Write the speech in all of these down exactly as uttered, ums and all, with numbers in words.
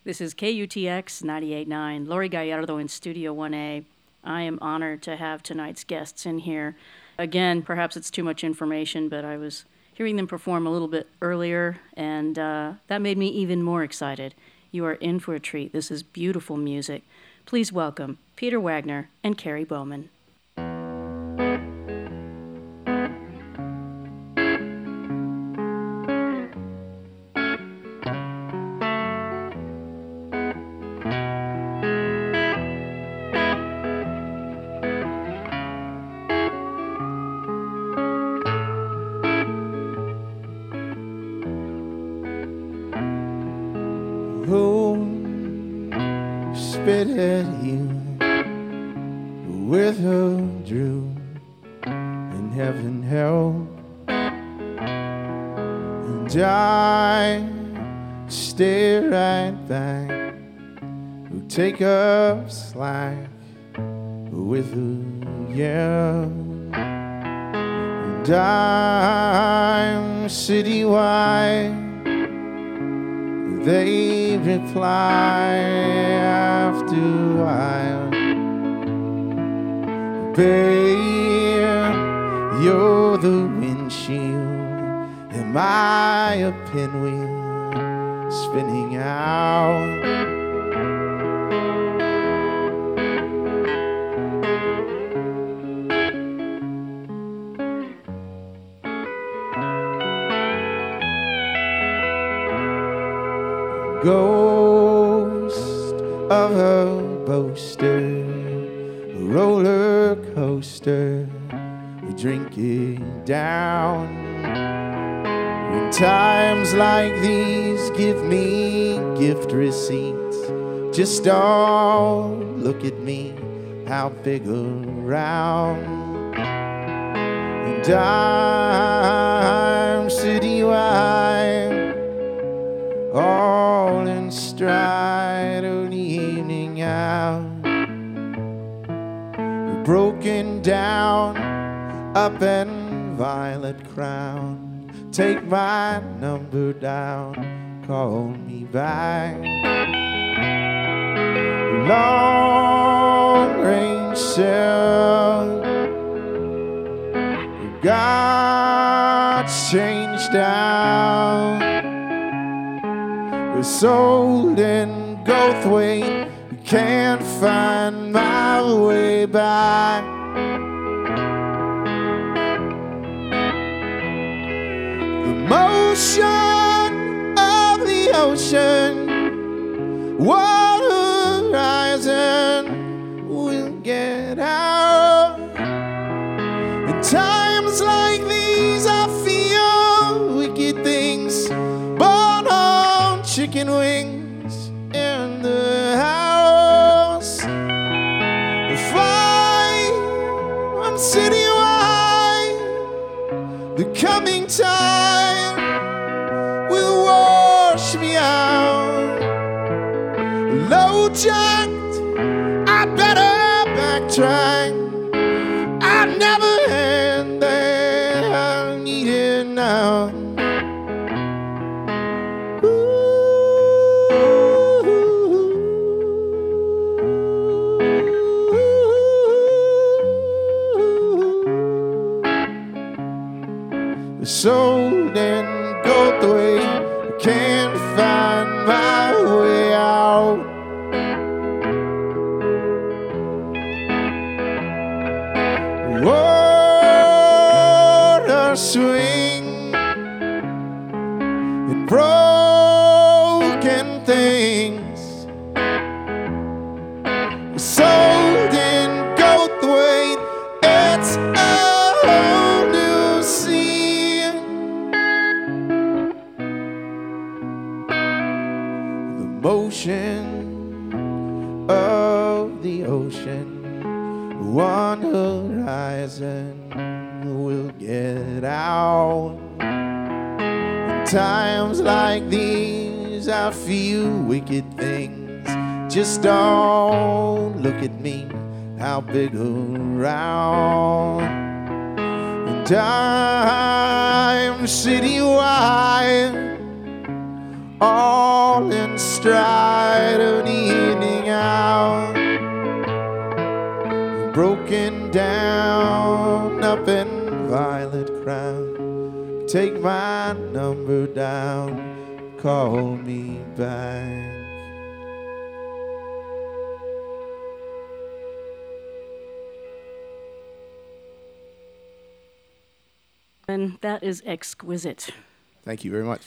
This is K U T X ninety-eight point nine, Lori Gallardo in Studio one A. I am honored to have tonight's guests in here. Again, perhaps it's too much information, but I was hearing them perform a little bit earlier, and uh, that made me even more excited. You are in for a treat. This is beautiful music. Please welcome Peter Wagner and Carrie Bowman. Spit at you with her drew, and heaven help, and I stay right back, who take up slack with her, yeah, and I'm citywide. They reply after a while, babe, you're the windshield, am I a pinwheel spinning out? Ghost of a boaster, a roller coaster, drinking down. When times like these give me gift receipts, just don't look at me, how big around. And I'm citywide, all in stride of the evening out, broken down up and violet crown. Take my number down, call me back. Long range cell, God's changed down. Sold in Goldthwaite, can't find my way back. The motion of the ocean, water rising, will get out. In times like these I feel wicked things, born on chicken wings in the house. If I am citywide, the coming time will wash me out. Low jacked, I'd better backtrack. I never had that I need it now. Sold and Goldthwaite, can't find my way out. Water swing and broken things. Sold in Goldthwaite, it's a whole new scene. Motion of the ocean, one horizon will get out. In times like these I feel wicked things, just don't look at me, how big around. And I'm citywide, all in stride of an evening hour, broken down up in violet crown. Take my number down, call me back. And that is exquisite. Thank you very much.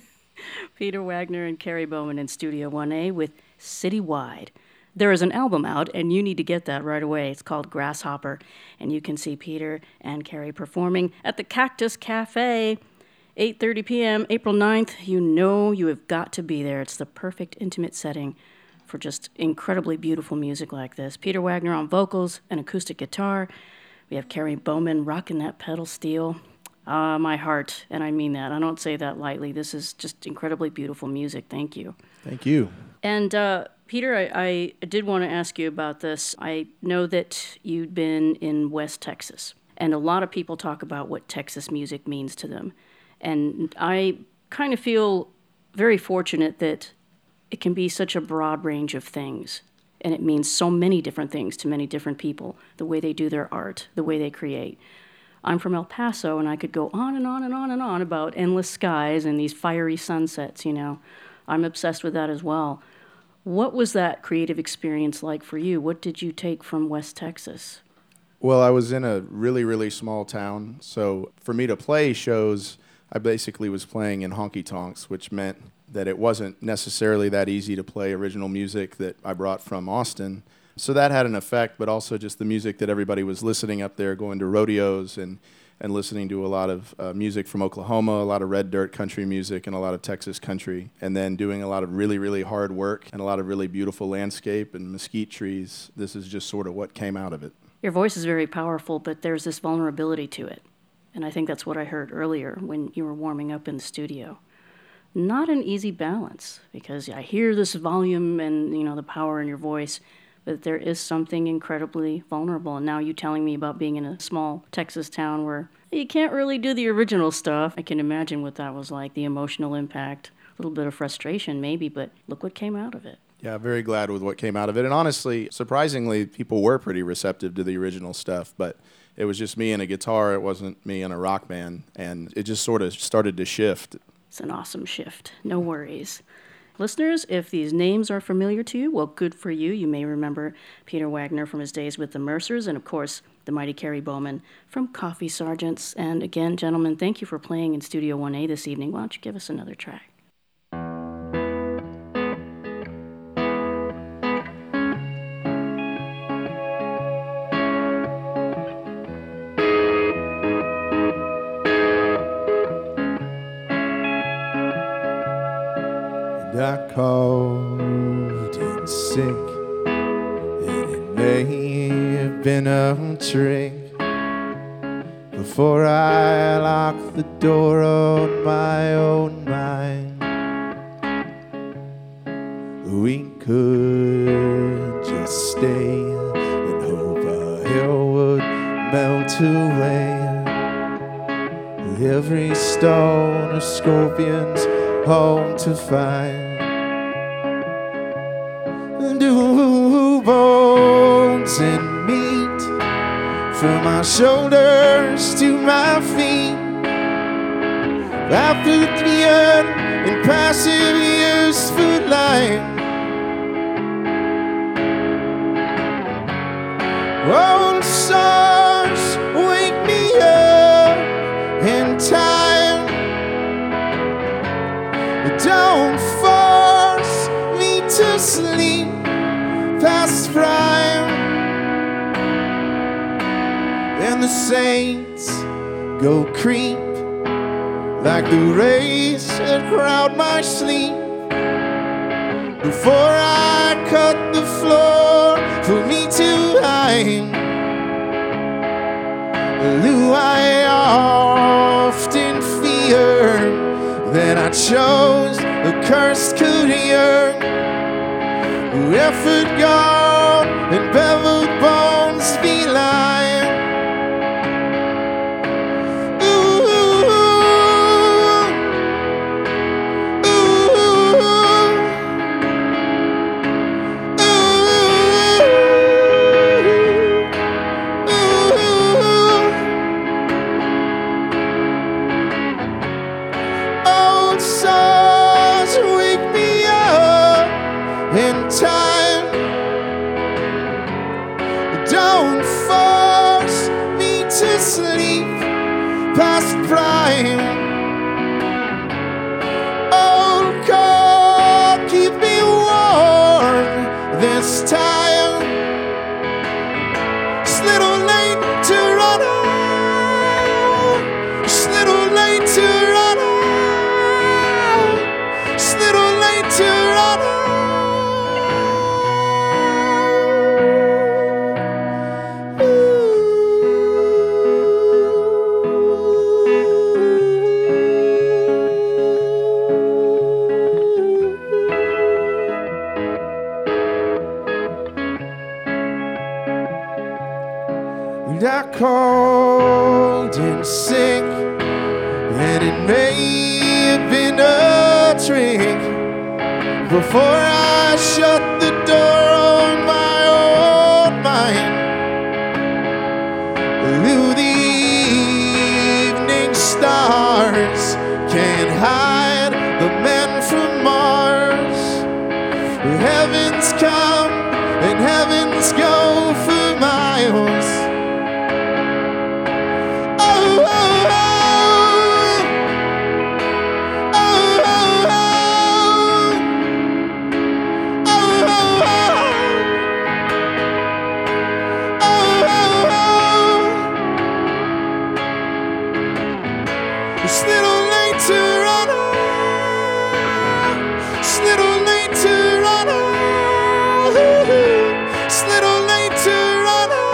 Peter Wagner and Carrie Bowman in Studio one A with Citywide. There is an album out, and you need to get that right away. It's called Grasshopper, and you can see Peter and Carrie performing at the Cactus Cafe, eight thirty p.m., April ninth. You know you have got to be there. It's the perfect intimate setting for just incredibly beautiful music like this. Peter Wagner on vocals and acoustic guitar. We have Carrie Bowman rocking that pedal steel. Ah, uh, my heart, and I mean that. I don't say that lightly. This is just incredibly beautiful music. Thank you. Thank you. And uh, Peter, I, I did want to ask you about this. I know that you'd been in West Texas, and a lot of people talk about what Texas music means to them. And I kind of feel very fortunate that it can be such a broad range of things, and it means so many different things to many different people, the way they do their art, the way they create. I'm from El Paso, and I could go on and on and on and on about endless skies and these fiery sunsets, you know. I'm obsessed with that as well. What was that creative experience like for you? What did you take from West Texas? Well, I was in a really, really small town, so for me to play shows, I basically was playing in honky-tonks, which meant that it wasn't necessarily that easy to play original music that I brought from Austin. So that had an effect, but also just the music that everybody was listening up there, going to rodeos and, and listening to a lot of uh, music from Oklahoma, a lot of red dirt country music, and a lot of Texas country, and then doing a lot of really, really hard work and a lot of really beautiful landscape and mesquite trees. This is just sort of what came out of it. Your voice is very powerful, but there's this vulnerability to it. And I think that's what I heard earlier when you were warming up in the studio. Not an easy balance, because I hear this volume and, you know, the power in your voice, but there is something incredibly vulnerable. And now you telling me about being in a small Texas town where you can't really do the original stuff. I can imagine what that was like, the emotional impact, a little bit of frustration maybe, but look what came out of it. Yeah, very glad with what came out of it. And honestly, surprisingly, people were pretty receptive to the original stuff, but it was just me and a guitar. It wasn't me and a rock band. And it just sort of started to shift. It's an awesome shift. No worries. Listeners, if these names are familiar to you, well, good for you. You may remember Peter Wagner from his days with the Mercers, and of course, the mighty Carrie Bowman from Coffee Sergeants. And again, gentlemen, thank you for playing in Studio one A this evening. Why don't you give us another track? I called in sick, and it may have been a trick. Before I locked the door on my own mind, we could just stay and hope our hell would melt away. With every stone a scorpion's home to find. Do bones and meat from my shoulders to my feet. After the end in passive years for life. Old stars wake me up in time. Don't force me to sleep past prime. And the saints go creep like the rays that crowd my sleep. Before I cut the floor for me to hide, do I often fear that I chose a cursed career? Effort gone and beveled bones be lying. Ooh, ooh, in time. Don't force me to sleep past prime. Oh God, keep me warm this time. It's a little late to run out. It's a little late to run out. It's a little late to run out. I called in sick, and it may have been a trick. Before I shut the door on my own mind, through the evening stars can't hide the men from Mars. Heavens come and heavens go for miles. It's a little late to run out. It's a little late to run out. It's a little late to run out.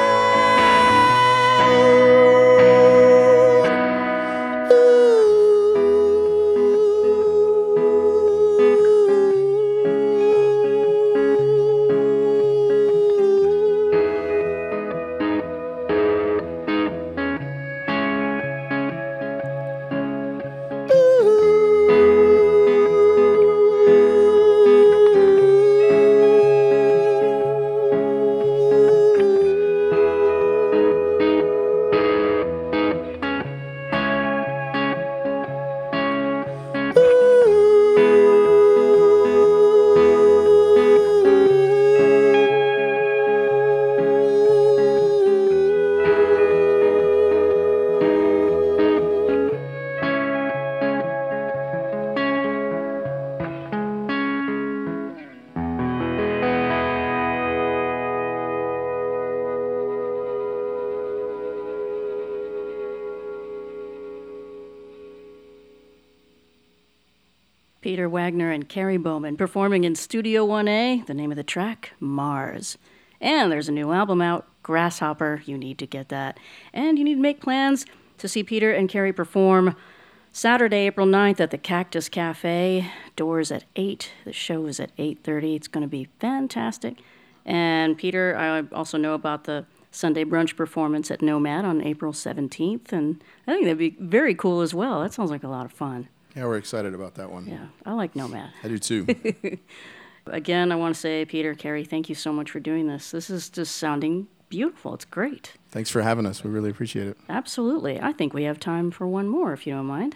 Peter Wagner and Carrie Bowman performing in Studio one A, the name of the track, Mars. And there's a new album out, Grasshopper. You need to get that. And you need to make plans to see Peter and Carrie perform Saturday, April ninth at the Cactus Cafe. Doors at eight. The show is at eight thirty. It's going to be fantastic. And Peter, I also know about the Sunday brunch performance at Nomad on April seventeenth. And I think that'd be very cool as well. That sounds like a lot of fun. Yeah, we're excited about that one. Yeah, I like Nomad. I do too. Again, I want to say, Peter, Carrie, thank you so much for doing this. This is just sounding beautiful. It's great. Thanks for having us. We really appreciate it. Absolutely. I think we have time for one more, if you don't mind.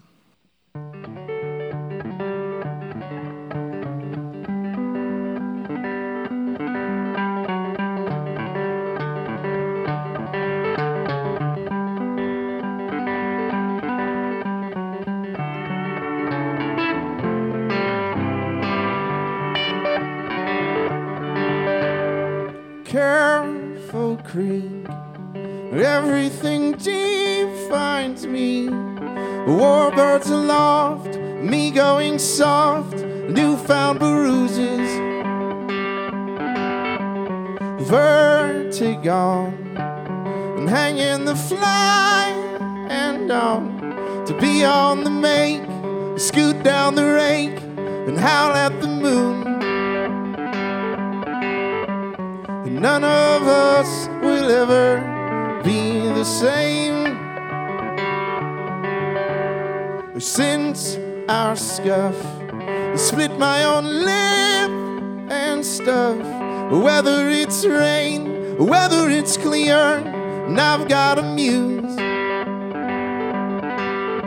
Careful creek, everything deep finds me. Warbirds aloft, me going soft, newfound bruises. Vertigo, and hanging the fly and on to be on the make, scoot down the rake and howl at the moon. None of us will ever be the same. Since our scuff, split my own lip and stuff. Whether it's rain, whether it's clear, and I've got a muse.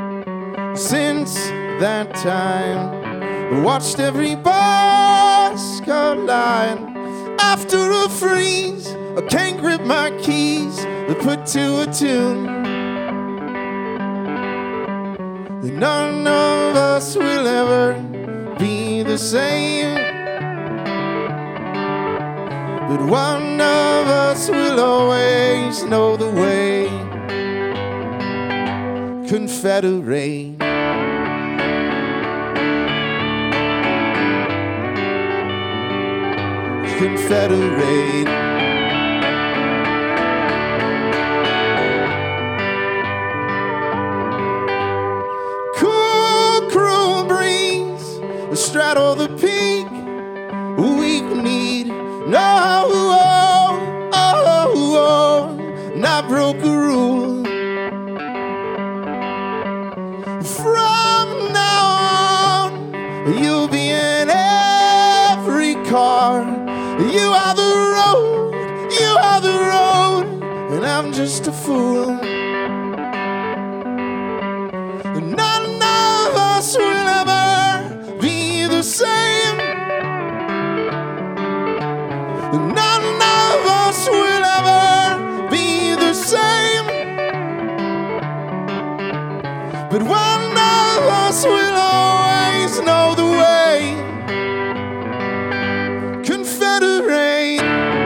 Since that time, watched every boss outside. After a freeze, I can't grip my keys, they put to a tune. None of us will ever be the same, but one of us will always know the way. Confederate. Confederate. Cool, cruel breeze straddle the peak. We need no, oh, oh, oh, and I broke a rule. From now on, you'll be in every car. You are the road, you are the road, and I'm just a fool. And none of us will ever be the same. And none of us will ever be the same. But one of us will always know the way. Confederate.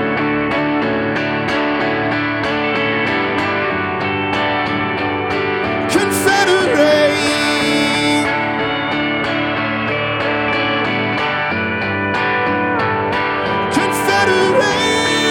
Confederate. Confederate.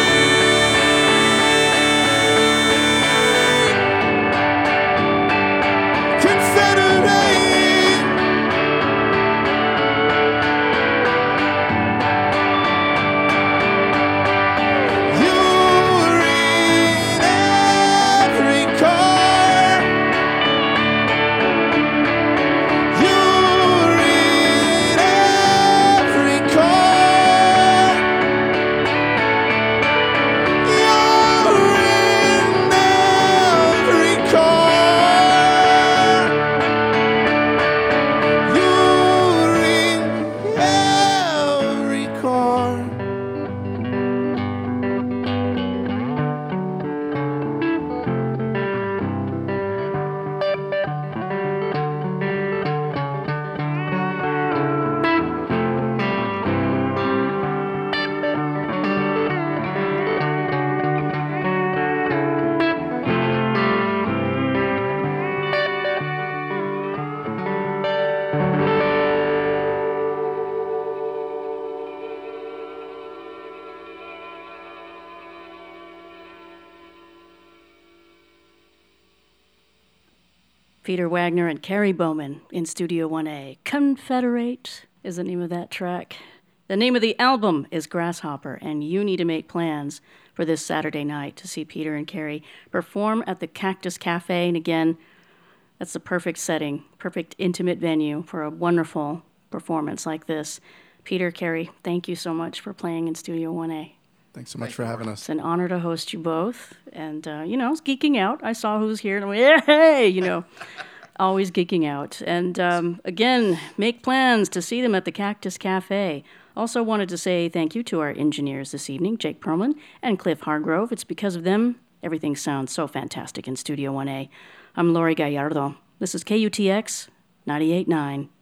Peter Wagner and Carrie Bowman in Studio one A. Confederate is the name of that track. The name of the album is Grasshopper, and you need to make plans for this Saturday night to see Peter and Carrie perform at the Cactus Cafe. And again, that's the perfect setting, perfect intimate venue for a wonderful performance like this. Peter, Carrie, thank you so much for playing in Studio one A. Thanks so much for having us. It's an honor to host you both. And, uh, you know, I was geeking out. I saw who was here and I went, yeah, hey, you know, always geeking out. And, um, again, make plans to see them at the Cactus Cafe. Also wanted to say thank you to our engineers this evening, Jake Perlman and Cliff Hargrove. It's because of them everything sounds so fantastic in Studio one A. I'm Lori Gallardo. This is K U T X ninety-eight point nine.